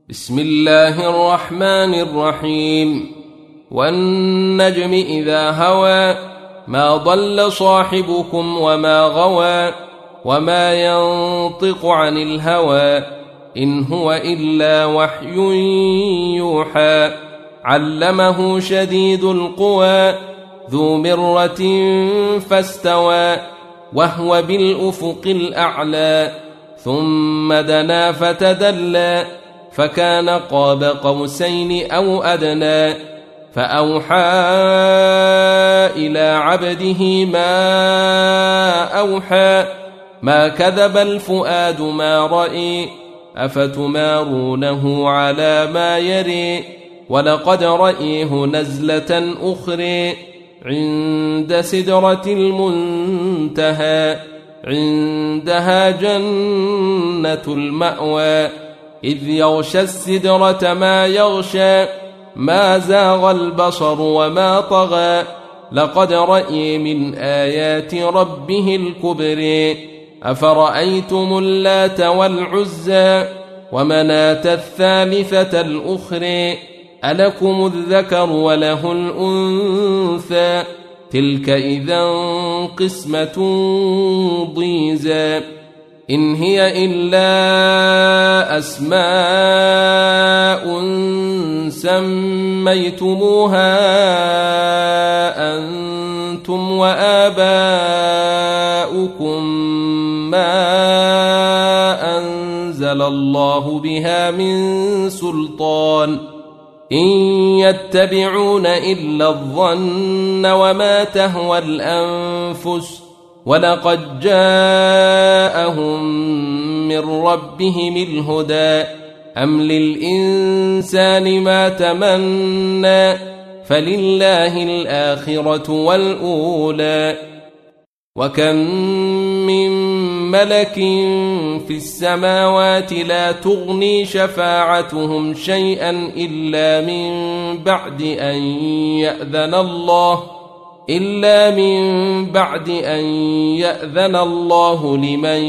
بسم الله الرحمن الرحيم والنجم إذا هوى ما ضل صاحبكم وما غوى وما ينطق عن الهوى إن هو إلا وحي يوحى علمه شديد القوى ذو مرة فاستوى وهو بالأفق الأعلى ثم دنا فتدلى فكان قاب قوسين أو أدنى فأوحى إلى عبده ما أوحى ما كذب الفؤاد ما رأي أفتمارونه على ما يري ولقد رأيه نزلة أخرى عند سدرة المنتهى عندها جنة المأوى إذ يغشى السدرة ما يغشى ما زاغ البصر وما طغى لقد رأي من آيات ربه الكبر أفرأيتم اللات والعزى ومناة الثالثة الأخرى ألكم الذكر وله الأنثى تلك إذا قسمة ضيزى إن هي إلا أسماء سميتموها أنتم وآباؤكم ما أنزل الله بها من سلطان إن يتبعون إلا الظن وما تهوى الأنفس ولقد جاءهم من ربهم الهدى أم للإنسان ما تمنى فلله الآخرة والأولى وكم من ملك في السماوات لا تغني شفاعتهم شيئا إلا من بعد أن يأذن الله لمن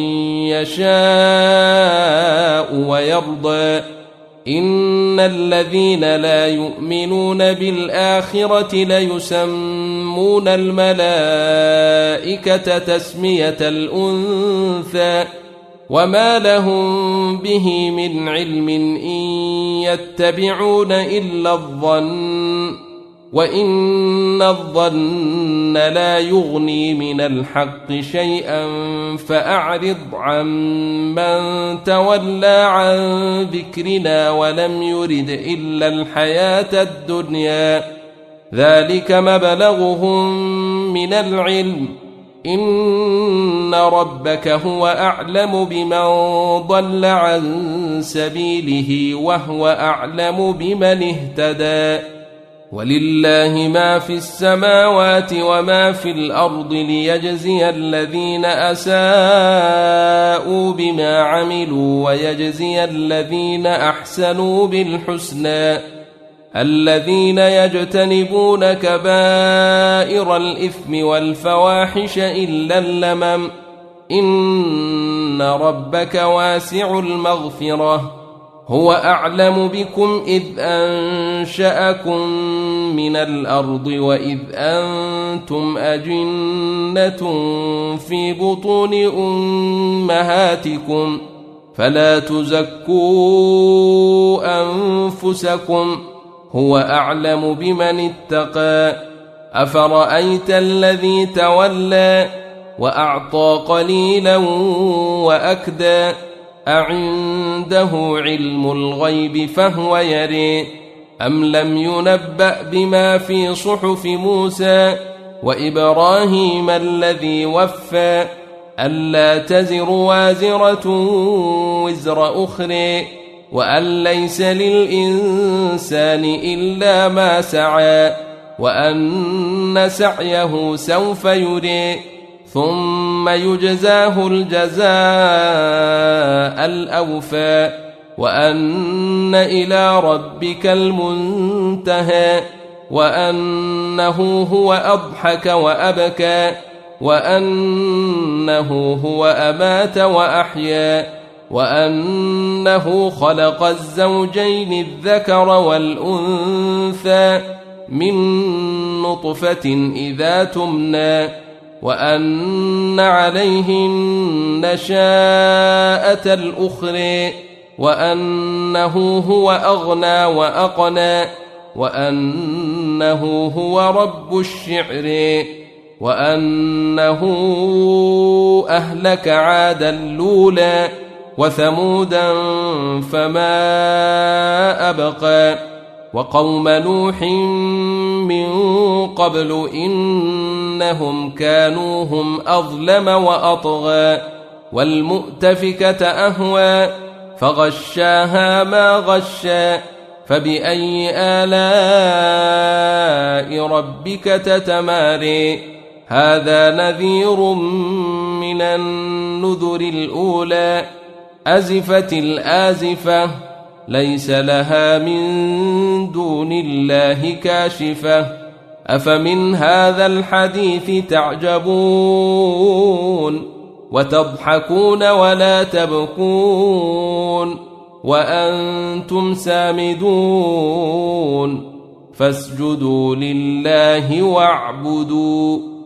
يشاء ويرضى إن الذين لا يؤمنون بالآخرة ليسمون الملائكة تسمية الأنثى وما لهم به من علم إن يتبعون إلا الظن وإن الظن لا يغني من الحق شيئا فأعرض عن من تولى عن ذكرنا ولم يرد إلا الحياة الدنيا ذلك مبلغهم من العلم إن ربك هو أعلم بمن ضل عن سبيله وهو أعلم بمن اهتدى ولله ما في السماوات وما في الأرض ليجزي الذين أساءوا بما عملوا ويجزي الذين أحسنوا بالحسنى الذين يجتنبون كبائر الإثم والفواحش إلا اللمم إن ربك واسع المغفرة هو أعلم بكم إذ أنشأكم من الأرض وإذ أنتم أجنة في بطون أمهاتكم فلا تزكوا أنفسكم هو أعلم بمن اتقى أفرأيت الذي تولى وأعطى قليلا وأكدى أعنده علم الغيب فهو يري أم لم ينبأ بما في صحف موسى وإبراهيم الذي وفى ألا تزر وازرة وزر أخرى وأن ليس للإنسان إلا ما سعى وأن سعيه سوف يري ثم يجزاه الجزاء الأوفى وأن إلى ربك المنتهى وأنه هو أضحك وأبكى وأنه هو أمات وأحيا وأنه خلق الزوجين الذكر والأنثى من نطفة إذا تمنى وأن عليه النشاءة الأخرى وأنه هو أغنى وأقنى وأنه هو رب الشعر وأنه أهلك عادا الأولى وثمودا فما أبقى وقوم نوح من قبل إنهم كانوا هم أظلم وأطغى والمؤتفكة أهوى فغشاها ما غشى فبأي آلاء ربك تتماري هذا نذير من النذر الأولى أزفت الآزفة ليس لها من دون الله كاشفة أفمن هذا الحديث تعجبون وتضحكون ولا تبكون وأنتم سامدون فاسجدوا لله واعبدوا